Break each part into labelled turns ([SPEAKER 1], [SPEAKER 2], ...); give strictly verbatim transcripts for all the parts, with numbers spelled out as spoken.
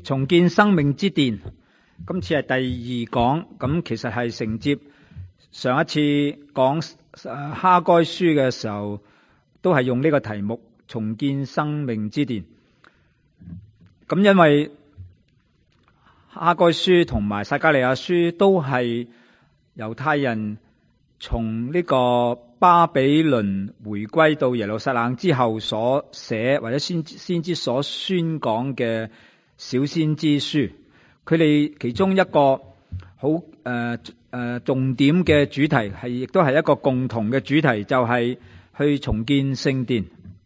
[SPEAKER 1] 重建生命之殿，今次係第二講，咁其實係承接上一次講哈該書嘅時候，都係用呢個題目重建生命之殿。咁因為哈該書同埋撒迦利亞書都係猶太人從呢個巴比倫回歸到耶路撒冷之後所寫或者先先知所宣講嘅小先知書，佢哋其中一個好誒誒重點嘅主題係，亦都係一個共同嘅主題，就係去重建聖殿。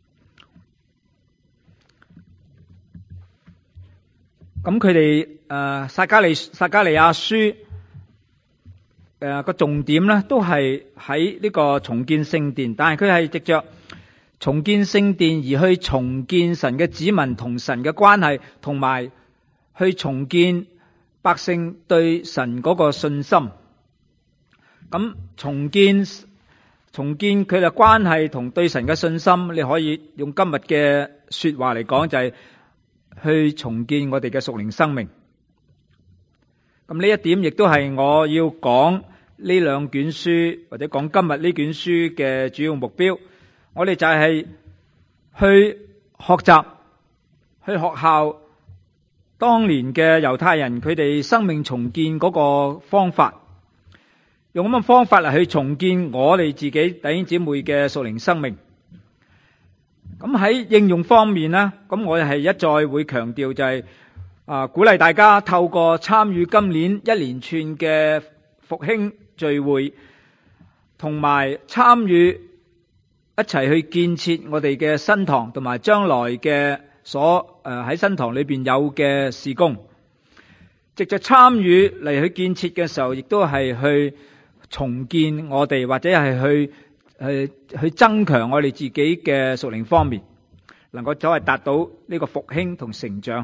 [SPEAKER 1] 咁佢哋誒撒迦利撒迦利亞書誒個重點咧，都係喺呢個重建聖殿，但係佢係藉着重建聖殿而去重建神嘅子民同神嘅關係，同埋去重建百姓對神嗰個信心。咁重建重建佢哋關係同對神嘅信心，你可以用今日嘅說話嚟講，就係去重建我哋嘅屬靈生命。咁呢一點亦都係我要講呢兩卷書或者講今日呢卷書嘅主要目標。我哋就係去學習去學校當年嘅猶太人佢哋生命重建嗰個方法，用咁嘅方法嚟去重建我哋自己弟兄姊妹嘅屬靈生命。咁喺應用方面呢，咁我係一再會強調就係啊，鼓勵大家透過參與今年一連串嘅復興聚會，同埋參與一齊去建設我哋嘅新堂，同埋將來嘅所誒喺新堂裏邊有嘅事工，藉着參與嚟去建設嘅時候，亦都係去重建我哋，或者係去去去增強我哋自己嘅屬靈方面，能夠早係達到呢個復興同成長。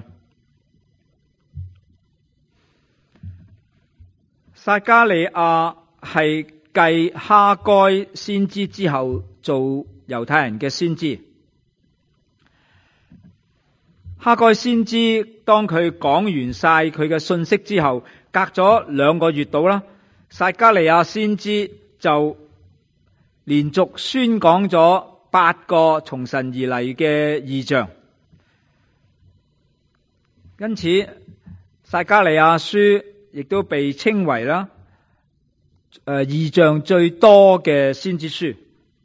[SPEAKER 1] 撒迦利亞係繼哈該先知之後做猶太人嘅先知。哈該先知當佢講完晒佢嘅信息之後，隔咗兩個月到啦，撒迦利亞先知就連續宣講咗八個從神而嚟嘅異象。因此撒迦利亞書亦都被稱為啦誒異象最多嘅先知書。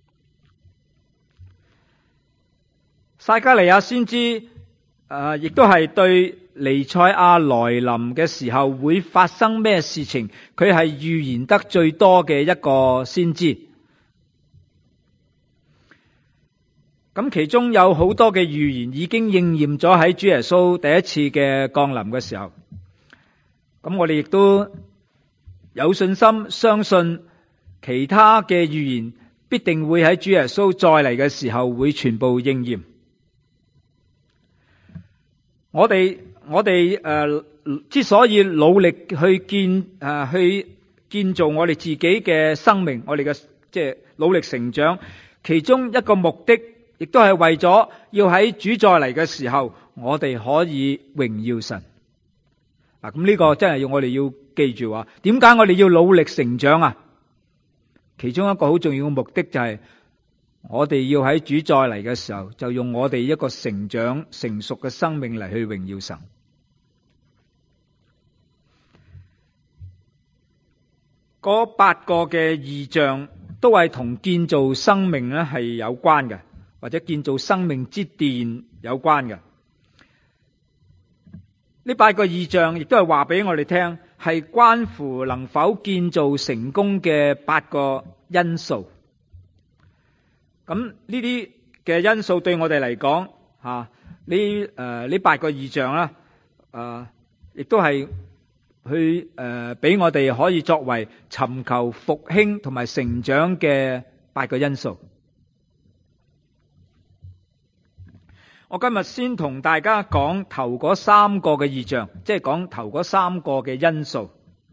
[SPEAKER 1] 撒迦利亞先知誒亦都係對彌賽亞來臨嘅時候會發生咩事情，佢係預言得最多嘅一個先知。咁其中有好多嘅預言已經應驗咗喺主耶穌第一次嘅降臨嘅時候。咁我哋亦都有信心相信其他嘅預言必定會喺主耶穌再嚟嘅時候會全部應驗。我哋我哋誒、呃、之所以努力去建誒、呃、去建造我哋自己嘅生命，我哋嘅即係努力成長，其中一個目的亦都係為咗要喺主再嚟嘅時候，我哋可以榮耀神。嗱，咁呢個真係要我哋要記住話，點解我哋要努力成長啊？其中一個好重要嘅目的就係我哋要喺主再嚟嘅時候，就用我哋一個成長成熟嘅生命嚟去榮耀神。嗰八個嘅異象都係同建造生命咧係有關嘅，或者建造生命之殿有關嘅。呢八個異象亦都係話俾我哋聽，係關乎能否建造成功嘅八個因素。咁呢啲嘅因素對我哋嚟講，吓呢誒呢八個異象啦，誒亦都係去誒俾我哋可以作為尋求復興同埋成長嘅八個因素。我今日先同大家講頭嗰三個嘅異象，即係講頭嗰三個嘅因素。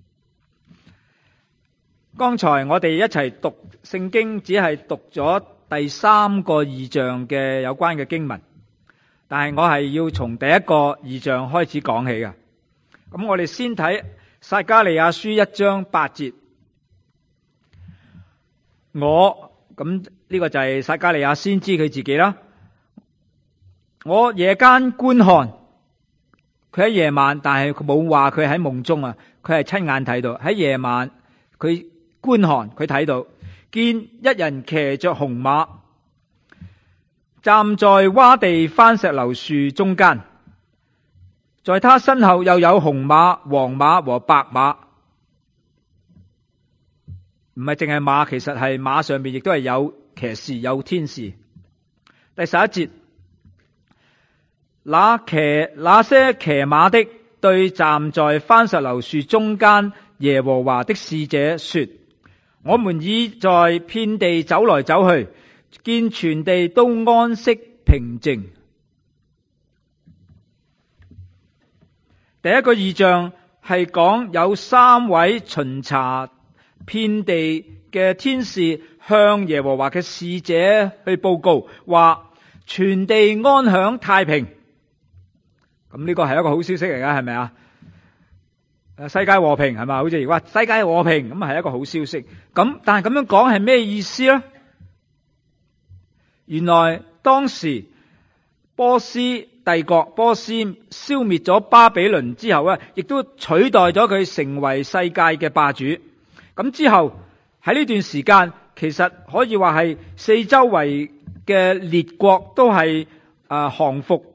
[SPEAKER 1] 剛才我哋一齊讀聖經，只係讀咗第三個異象嘅有關嘅經文。 但係我係要從第一個異象開始講起嘅。咁我哋先睇撒迦利亞書一章八節。我咁呢個就係撒迦利亞先知佢自己啦。我夜間觀看，佢喺夜晚，但係佢冇話佢喺夢中啊，佢係親眼睇到。喺夜晚佢觀看，佢睇到見一人騎着紅馬，站在窪地番石榴樹中間，在他身後又有紅馬、黃馬和白馬。唔係淨係馬，其實係馬上面亦都係有騎士、有天使。第十一節，那騎那些騎馬的對站在番石榴樹中間耶和華的使者說：我們已在遍地走來走去，見全地都安息平靜。第一個異象係講有三位巡查遍地嘅天使向耶和華嘅使者去報告，話全地安享太平。咁呢個係一個好消息嚟噶，係咪啊？世界和平係咪？好似話世界和平咁係一個好消息。咁但係咁樣講係咩意思呢？原來當時波斯帝國波斯消滅咗巴比倫之後咧，亦都取代咗佢成為世界嘅霸主。咁之後喺呢段時間，其實可以話係四周圍嘅列國都係啊降服，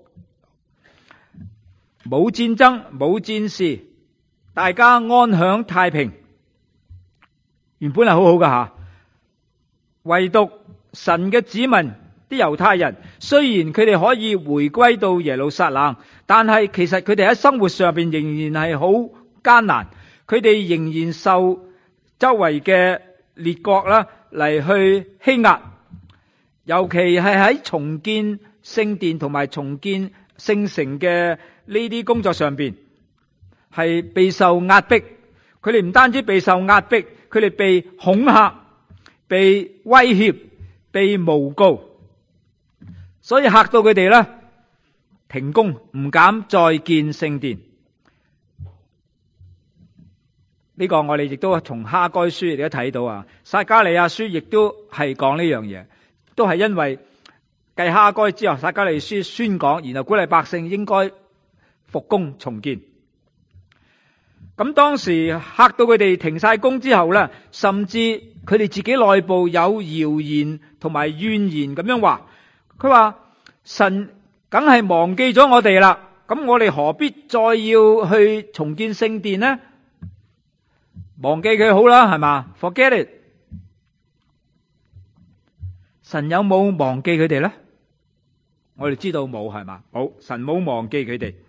[SPEAKER 1] 冇戰爭，冇戰事，大家安享太平。原本係好好噶吓，唯獨神嘅子民啲猶太人，雖然佢哋可以回歸到耶路撒冷，但係其實佢哋喺生活上邊仍然係好艱難，佢哋仍然受周圍嘅列國啦嚟去欺壓，尤其係喺重建聖殿同埋重建聖城嘅呢啲工作上邊，係備受壓迫。佢哋唔單止備受壓迫，佢哋被恐嚇、被威脅、被誣告，所以嚇到佢哋咧停工，唔敢再建聖殿。呢個我哋亦都從哈該書亦都睇到啊，撒迦利亞書亦都係講呢樣嘢，都係因為繼哈該之後，撒迦利亞書宣講，然後鼓勵百姓應該復工重建。咁當時嚇到佢哋停晒工之後咧，甚至佢哋自己內部有謠言同埋怨言咁樣話，佢話神梗係忘記咗我哋啦，咁我哋何必再要去重建聖殿呢？忘記佢好啦，係嘛 ？Forget it。神有冇忘記佢哋呢？我哋知道冇，係嘛？冇，神冇忘記佢哋。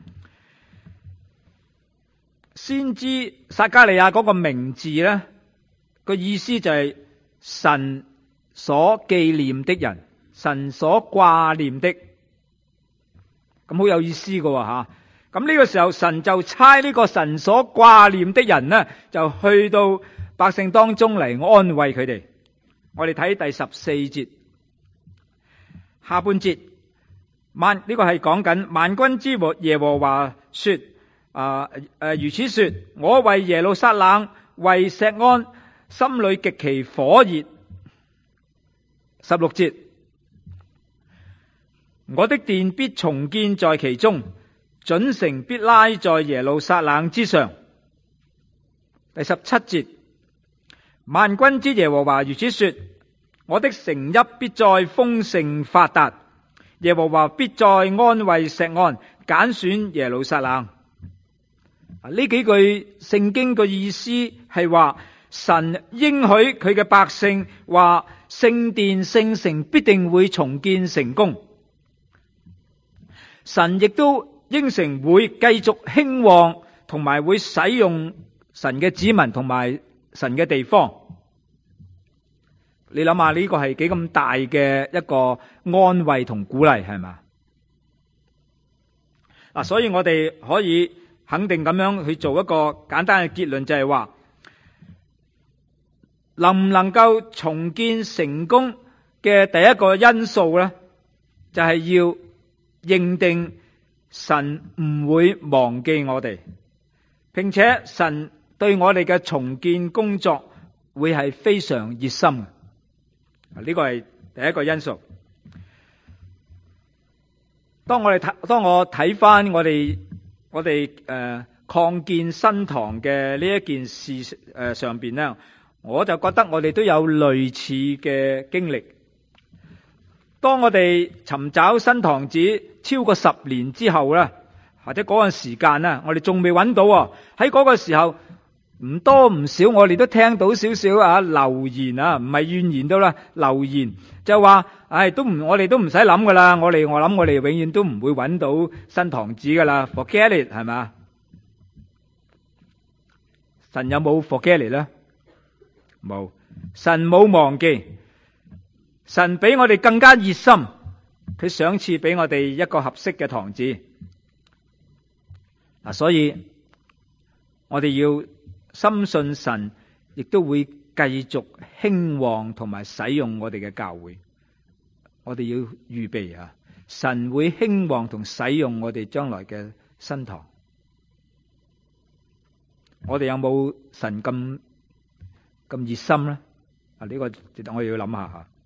[SPEAKER 1] 先知撒迦利亞嗰個名字呢，個意思就係神所紀念的人，神所掛念的。咁好有意思噶吓。咁呢個時候，神就差呢個神所掛念的人呢，就去到百姓當中嚟安慰佢哋。我哋睇第十四節下半節，萬呢、這個係講緊萬軍之耶和華說，啊誒、呃，如此說，我為耶路撒冷為錫安心裏極其火熱。十六節，我的殿必重建在其中，準繩必拉在耶路撒冷之上。第十七節，萬軍之耶和華如此說，我的城邑必再豐盛發達，耶和華必再安慰錫安，揀選耶路撒冷。呢幾句聖經嘅意思係話，神應許佢嘅百姓話，聖殿聖城必定會重建成功。神亦都應承會繼續興旺，同埋會使用神嘅子民同埋神嘅地方。你諗下呢個係幾咁大嘅一個安慰同鼓勵，係嘛？嗱，所以我哋可以肯定咁樣去做一個簡單嘅結論，就係話，能唔能夠重建成功嘅第一個因素咧，就係要認定神唔會忘記我哋，並且神對我哋嘅重建工作會係非常熱心。呢個係第一個因素。當我哋睇，當我睇翻我哋我哋誒擴建新堂嘅呢一件事誒、呃、上邊咧，我就覺得我哋都有類似嘅經歷。當我哋尋找新堂址超過十年之後咧，或者嗰個時間咧，我哋仲未揾到喎。喺嗰個時候唔多唔少，我哋都聽到少少啊流言啊，唔係怨言都啦，流言就話，唉，都唔，我哋都唔使諗噶啦，我哋我諗我哋永遠都唔會揾到新堂址噶啦 ，forget it 係咪？神有冇 forget it 咧？冇，神冇忘記，神比我哋更加熱心，佢賞賜俾我哋一個合適嘅堂址。嗱，所以我哋要深信神亦都會繼續興旺同埋使用我哋嘅教會。我哋要預備啊，神會興旺同使用我哋將來嘅新堂。我哋有冇神咁咁熱心咧？啊，呢個我哋要諗下吓。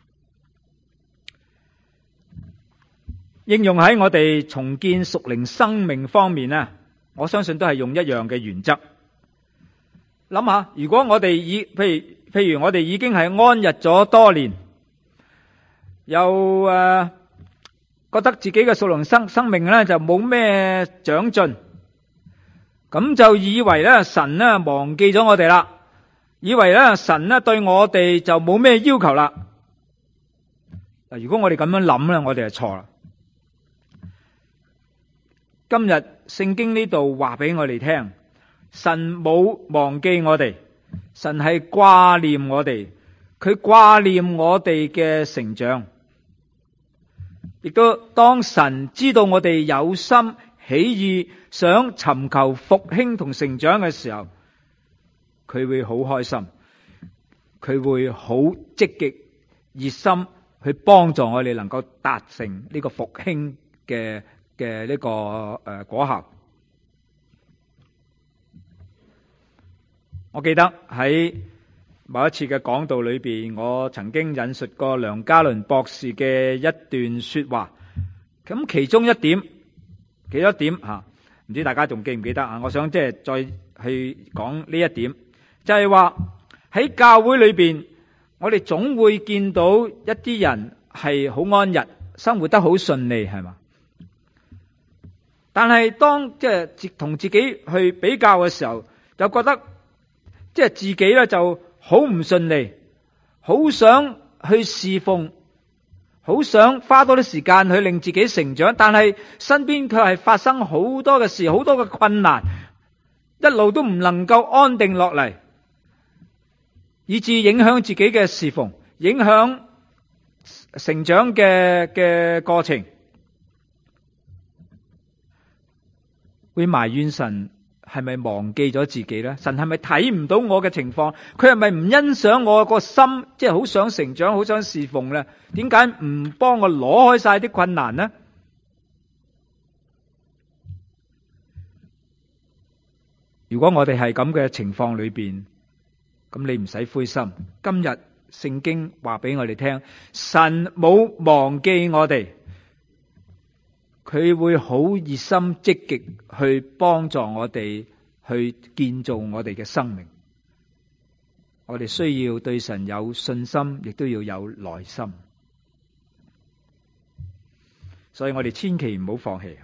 [SPEAKER 1] 應用喺我哋重建屬靈生命方面咧，我相信都係用一樣嘅原則。諗下，如果我哋已譬如譬如我哋已經係安逸咗多年，又誒、呃、覺得自己嘅屬靈生生命咧就冇咩長進，咁就以為咧神咧忘記咗我哋啦，以為咧神咧對我哋就冇咩要求啦。嗱，如果我哋咁樣諗咧，我哋係錯啦。今日聖經呢度話俾我哋聽，神冇忘記我哋，神係掛念我哋，佢掛念我哋嘅成長。亦都當神知道我哋有心起意想尋求復興同成長嘅時候，佢會好開心，佢會好積極熱心去幫助我哋能夠達成呢個復興嘅嘅呢個誒果效。我記得喺某一次嘅講道裏邊，我曾經引述過梁家麟博士嘅一段說話。咁其中一點，其中一點吓，唔知大家仲記唔記得啊？我想即係再去講呢一點，就係話喺教會裏邊，我哋總會見到一啲人係好安逸，生活得好順利，係嘛？但係當即係同自己去比較嘅時候，就覺得即係自己咧就好唔順利，好想去侍奉，好想花多啲時間去令自己成長，但係身邊卻係發生好多嘅事，好多嘅困難，一路都唔能夠安定落嚟，以致影響自己嘅侍奉，影響成長嘅嘅過程，會埋怨神係咪忘記咗自己呢？神係咪睇唔到我嘅情況？佢係咪唔欣賞我個心？即係好想成長，好想侍奉呢？點解唔幫我攞開晒啲困難呢？如果我哋係咁嘅情況裏邊，咁你唔使灰心。今日聖經話俾我哋聽，神冇忘記我哋。佢會好熱心積極去幫助我哋去建造我哋嘅生命。我哋需要對神有信心，亦都要有耐心。所以我哋千祈唔好放棄。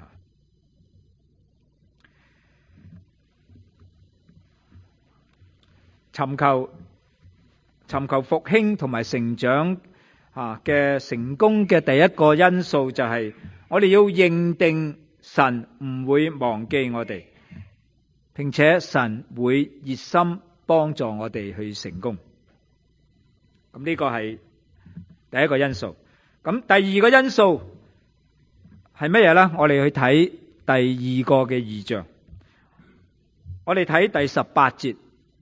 [SPEAKER 1] 尋求尋求復興同埋成長啊嘅成功嘅第一個因素就係我哋要認定神唔會忘記我哋，並且神會熱心幫助我哋去成功。咁呢個係第一個因素。咁第二個因素係乜嘢呢？我哋去睇第二個嘅異象。我哋睇第十八節。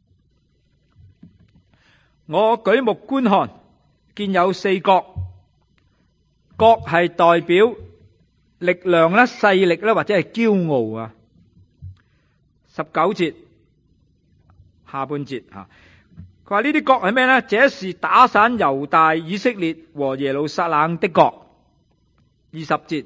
[SPEAKER 1] 我舉目觀看，見有四角，角係代表力量咧、勢力咧，或者係驕傲啊。十九節下半節吓，佢話呢啲國係咩呢？這是打散猶大、以色列和耶路撒冷的國。二十節，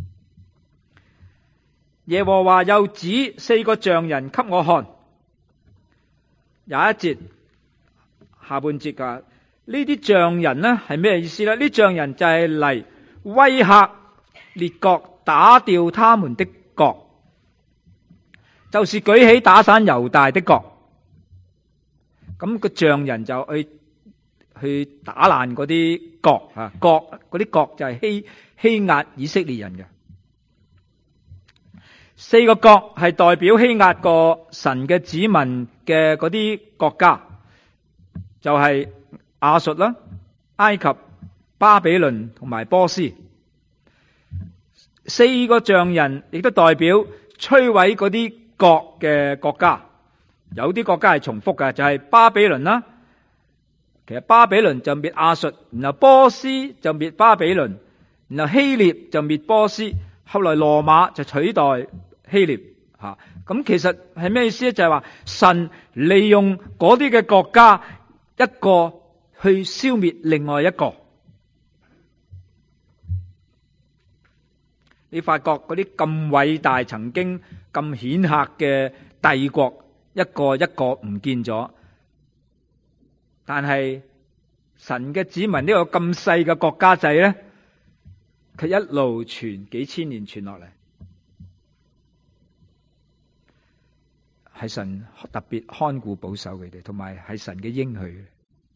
[SPEAKER 1] 耶和華又指四個匠人給我看。廿一節下半節噶，呢啲匠人呢係咩意思呢？呢匠人就係嚟威嚇列國，打掉他們的國，就是舉起打散猶大的國。咁個匠人就去去打爛嗰啲國啊，國嗰啲國就係欺欺壓以色列人嘅。四個國係代表欺壓過神嘅子民嘅嗰啲國家，就係亞述啦、埃及、巴比倫同埋波斯。四個匠人亦都代表摧毀嗰啲國嘅國家。有啲國家係重複嘅，就係巴比倫啦。其實巴比倫就滅亞述，然後波斯就滅巴比倫，然後希臘就滅波斯，後來羅馬就取代希臘吓。咁其實係咩意思咧？就係話神利用嗰啲嘅國家一個去消滅另外一個。你發覺嗰啲咁偉大、曾經咁顯赫嘅帝國，一個一個唔見咗，但係神嘅子民呢個咁細嘅國家仔呢，佢一路傳幾千年傳落嚟，係神特別看顧保守佢哋，同埋係神嘅應許。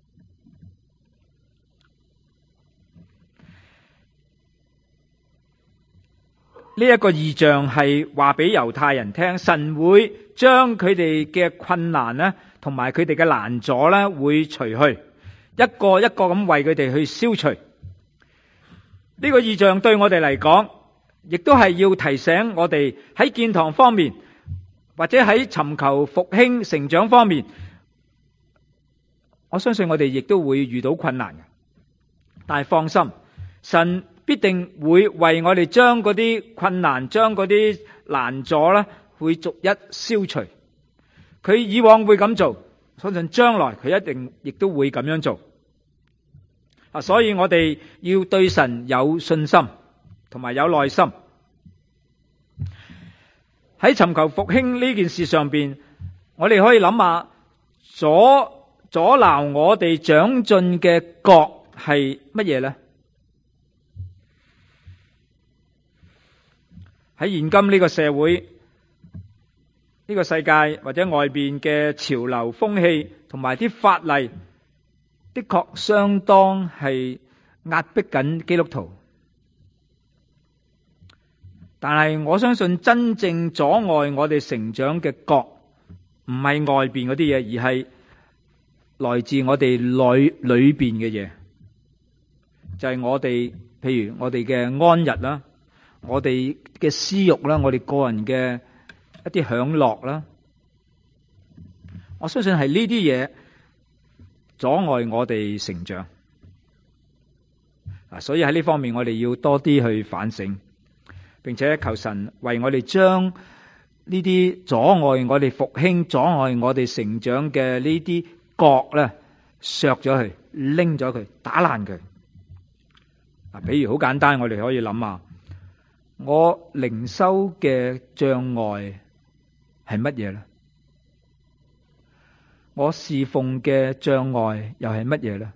[SPEAKER 1] 呢一個異象係話俾猶太人聽，神會將佢哋嘅困難咧，同埋佢哋嘅攔阻咧，會除去，一個一個咁為佢哋去消除。呢個異象對我哋嚟講，亦都係要提醒我哋喺建堂方面，或者喺尋求復興成長方面，我相信我哋亦都會遇到困難嘅。但係放心，神必定會為我哋將嗰啲困難、將嗰啲攔阻咧，會逐一消除。佢以往會咁做，相信將來佢一定亦都會咁樣做。啊，所以我哋要對神有信心，同埋有耐心。喺尋求復興呢件事上邊，我哋可以諗下，阻阻撓我哋長進嘅國係乜嘢呢？喺現今呢個社會、呢個世界或者外邊嘅潮流風氣同埋啲法例，的確相當係壓迫緊基督徒。但係我相信真正阻礙我哋成長嘅國，唔係外邊嗰啲嘢，而係來自我哋裏裏邊嘅嘢，就係我哋，譬如我哋嘅安逸啦，我哋嘅私欲啦，我哋個人嘅一啲享樂啦，我相信係呢啲嘢阻礙我哋成長。啊，所以喺呢方面我哋要多啲去反省，並且求神為我哋將呢啲阻礙我哋復興、阻礙我哋成長嘅呢啲角咧，削咗佢，拎咗佢，打爛佢。啊，比如好簡單，我哋可以諗下，我靈修嘅障礙係乜嘢咧？我侍奉嘅障礙又係乜嘢咧？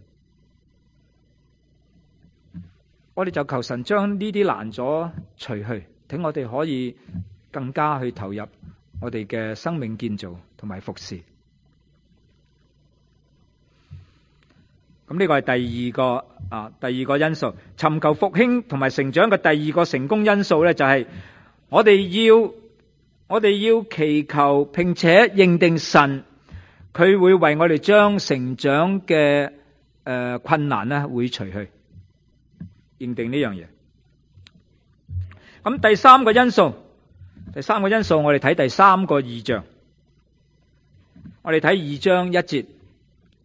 [SPEAKER 1] 我哋就求神將呢啲攔阻除去，等我哋可以更加去投入我哋嘅生命建造同埋服侍。咁呢個係第二個啊，第二個因素，尋求復興同埋成長嘅第二個成功因素咧，就係我哋要我哋要祈求並且認定神，佢會為我哋將成長嘅誒、呃、困難咧會除去。認定呢樣嘢。咁第三個因素，第三個因素，我哋睇第三個異象。我哋睇二章一節，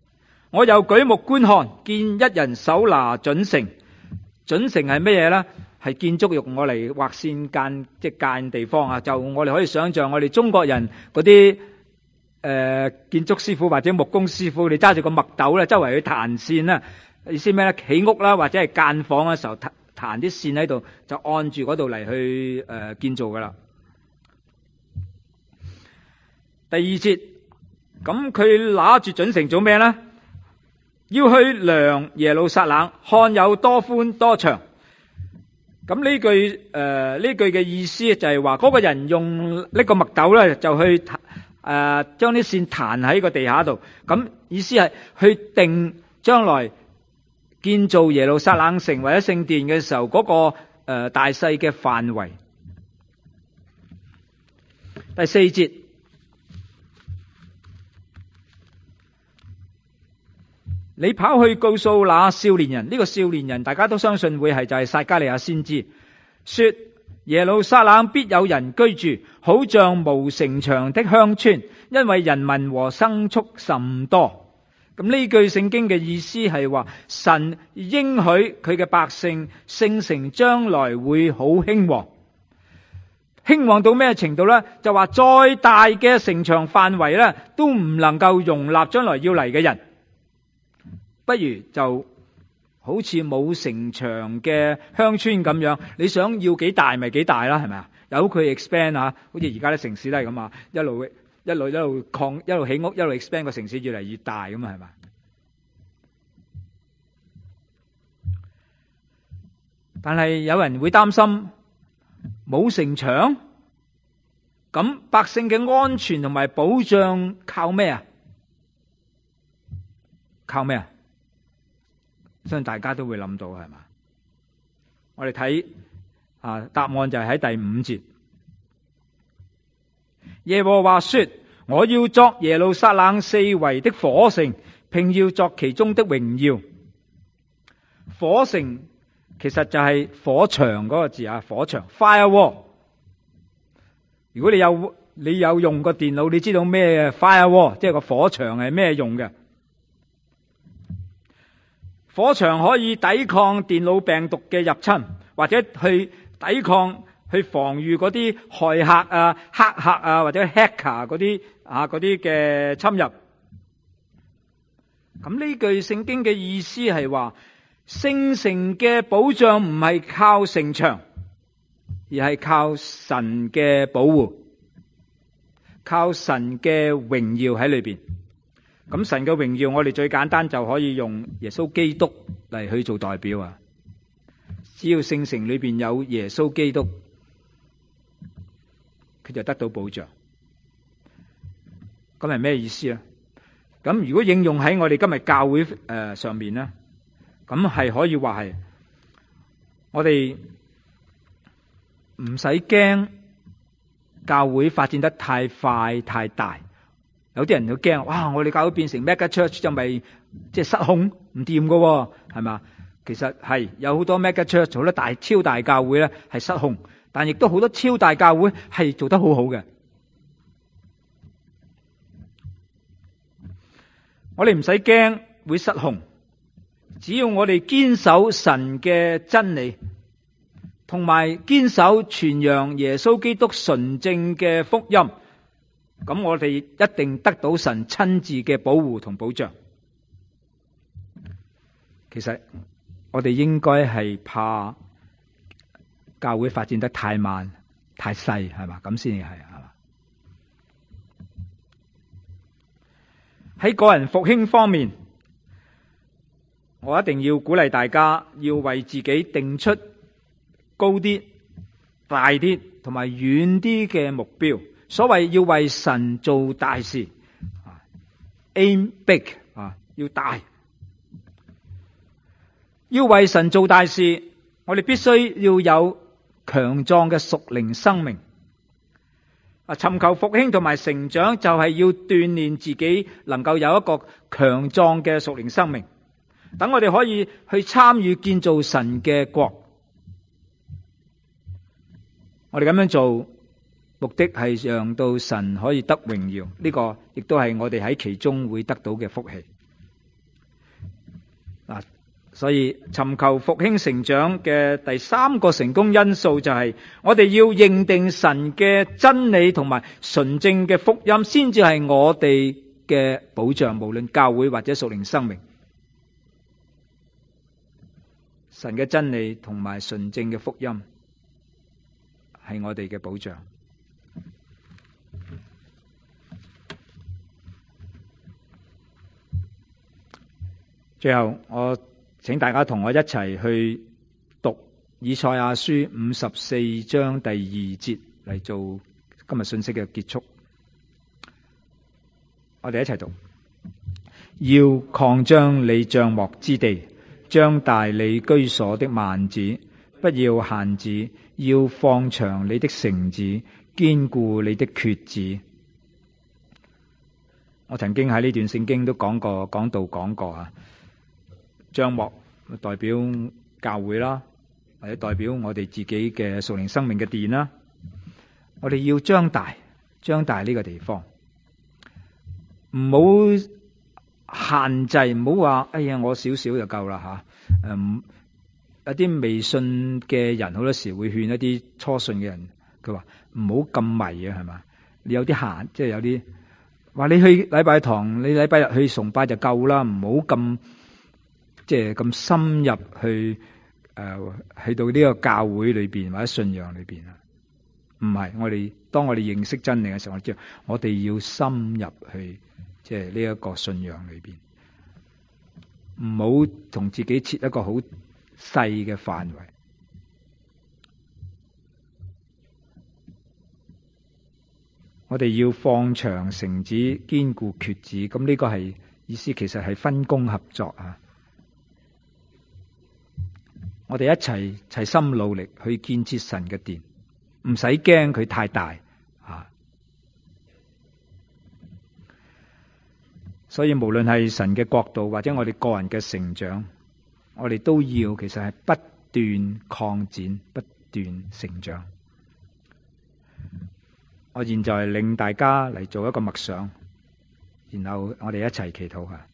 [SPEAKER 1] 我又舉目觀看，見一人手拿準繩。準繩係乜嘢呢？ 係建築用我嚟畫線間即係間地方啊，就我哋可以想象我哋中國人嗰啲誒建築師傅或者木工師傅，你揸住個墨斗咧，周圍去彈線啦，意思咩咧？起屋啦或者係間房嘅時候彈彈啲線喺度，就按住嗰度嚟去誒、呃、建造噶啦。第二節，咁佢拿住準繩做咩咧？要去量耶路撒冷，看有多寬多長。咁呢句誒呢、呃、句嘅意思就係話，嗰個人用呢個墨斗咧，就去誒、呃、將啲線彈喺個地下度。咁意思係去定將來建造耶路撒冷城或者聖殿嘅時候嗰、那個誒、呃、大細嘅範圍。第四節。你跑去告訴那少年人，呢、這個少年人大家都相信會係就係撒迦利亞先知，說耶路撒冷必有人居住，好像無城牆的鄉村，因為人民和牲畜甚多。咁呢句聖經嘅意思係話，神應許佢嘅百姓聖城將來會好興旺，興旺到咩程度呢？就話再大嘅城牆範圍呢，都唔能夠容納將來要嚟嘅人。不如就好似冇城牆嘅鄉村咁樣，你想要幾大咪幾大啦，係咪啊？由佢 expand 啊，好似而家啲城市都係咁啊，一路一路一路擴，一路起屋，一路 expand，個城市越嚟越大咁啊，係咪？但係有人會擔心冇城牆，咁百姓嘅安全同埋保障靠咩啊？靠咩啊？相信大家都會諗到，係嘛？我哋睇啊，答案就係喺第五節。耶和華說：我要作耶路撒冷四圍的火城，並要作其中的榮耀。火城其實就係火牆嗰個字啊，火牆 firewall。如果你有你有用過電腦，你知道咩 firewall， 即係個火牆係咩用嘅？火牆可以抵抗電腦病毒嘅入侵，或者去抵抗、去防禦嗰啲害客啊、黑客啊或者 hacker 嗰啲啊嗰啲嘅侵入。咁呢句聖經嘅意思係話，聖城嘅保障唔係靠城牆，而係靠神嘅保護，靠神嘅榮耀喺裏邊。咁神嘅榮耀，我哋最簡單就可以用耶穌基督嚟去做代表啊！只要聖城裏邊有耶穌基督，佢就得到保障。咁係咩意思啊？咁如果應用喺我哋今日教會誒、呃、上面咧，咁係可以話係我哋唔使驚教會發展得太快太大。有啲人都驚，哇！我哋教會變成 mega church 就咪即係失控唔掂噶，係嘛？其實係有好多 mega church 好多大超大教會咧係失控，但亦都好多超大教會係做得好好嘅。我哋唔使驚會失控，只要我哋堅守神嘅真理，同埋堅守傳揚耶穌基督純正嘅福音。咁我哋一定得到神親自嘅保護同保障。其實我哋應該係怕教會發展得太慢、太細，係嘛？咁先係係嘛？喺個人復興方面，我一定要鼓勵大家要為自己定出高啲、大啲同埋遠啲嘅目標。所謂要為神做大事 ，aim big 啊，要大，要為神做大事，我哋必須要有強壯嘅屬靈生命。啊，尋求復興同埋成長就係要鍛煉自己，能夠有一個強壯嘅屬靈生命，等我哋可以去參與建造神嘅國。我哋咁樣做，目的係讓到神可以得榮耀，呢個亦都係我哋喺其中會得到嘅福氣。嗱， 所以尋求復興成長嘅第三個成功因素就係我哋要認定神嘅真理同埋純正嘅福音，先至係我哋嘅保障，無論教會或者屬靈生命。神嘅真理同埋純正嘅福音係我哋嘅保障。最後，我請大家同我一齊去讀以賽亞書五十四章第二節嚟做今日信息嘅結束。我哋一齊讀：要擴張你帳幕之地，張大你居所的幔子，不要限止，要放長你的繩子，堅固你的橛子。我曾經喺呢段聖經都講過，講道講過啊。帳幕代表教會啦，或者代表我哋自己嘅屬靈生命嘅殿啦。我哋要張大，張大呢個地方，唔好限制，唔好話哎呀我少少就夠啦吓。嗯，有啲未信嘅人好多時會勸一啲初信嘅人，佢話唔好咁迷啊，係嘛？你有啲限，即係有啲話你去禮拜堂，你禮拜日去崇拜就夠啦，唔好咁。即係咁深入去誒、呃，去到呢個教會裏邊或者信仰裏邊啊，唔係我哋當我哋認識真理嘅時候，我知道我哋要深入去，即係呢一個信仰裏邊，唔好同自己設一個好細嘅範圍。我哋要放長繩子，堅固橛子。咁呢個係意思，其實係分工合作啊。我哋一齊齊心努力去建設神嘅殿，唔使驚佢太大啊！所以無論係神嘅國度或者我哋個人嘅成長，我哋都要其實係不斷擴展、不斷成長。我現在令大家嚟做一個默想，然後我哋一齊祈禱下。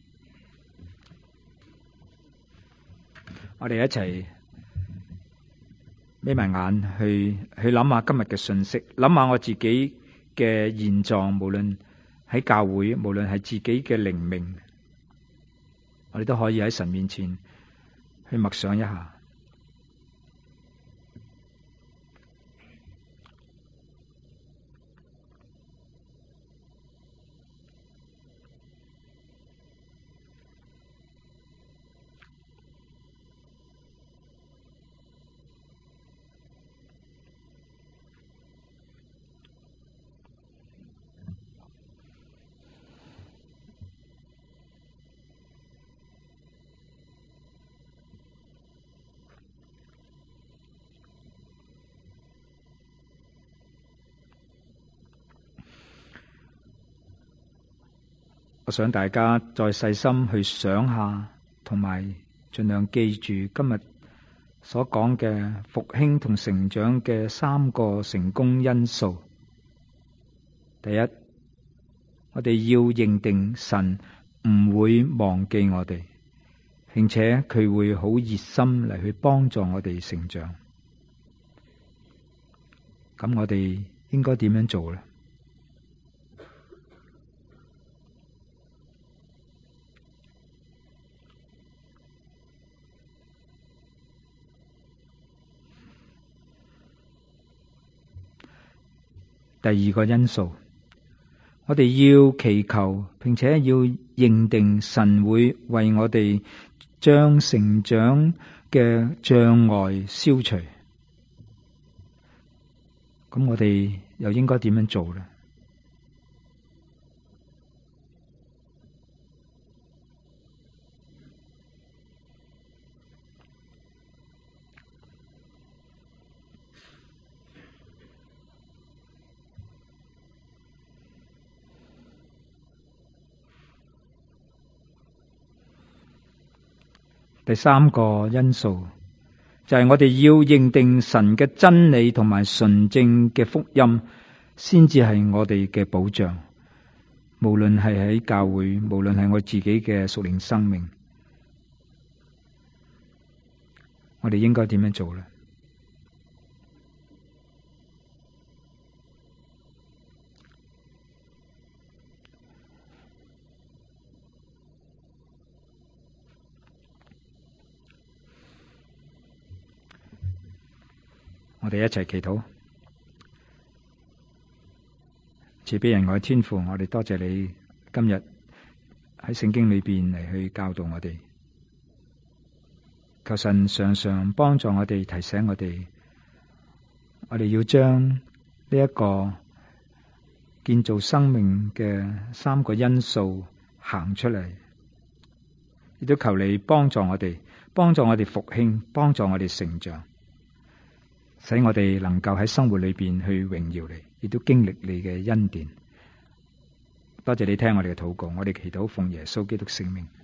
[SPEAKER 1] 我哋一齊眯埋眼去去諗下今日嘅信息，諗下我自己嘅現狀，無論喺教會，無論係自己嘅靈命，我哋都可以喺神面前去默想一下。我想大家再細心去想下，同埋盡量記住今日所講嘅復興同成長嘅三個成功因素。第一，我哋要認定神唔會忘記我哋，並且佢會好熱心嚟去幫助我哋成長。咁我哋應該點樣做呢？第二個因素，我哋要祈求，並且要認定神會為我哋將成長嘅障礙消除。咁我哋又應該點樣做呢？第三個因素就係我哋要認定神嘅真理同埋純正嘅福音，先至係我哋嘅保障。無論係喺教會，無論係我自己嘅屬靈生命， 我哋應該點樣做呢？我哋一齊祈禱。慈悲仁愛天父，我哋多謝你今日喺聖經裏邊嚟去教導我哋，求神常常幫助我哋，提醒我哋，我哋要將呢一個建造生命嘅三個因素行出嚟，亦都求你幫助我哋，幫助我哋復興，幫助我哋成長，使我哋能夠喺生活裏邊去榮耀你，亦都經歷你嘅恩典。多謝你聽我哋嘅禱告，我哋祈禱奉耶穌基督聖名。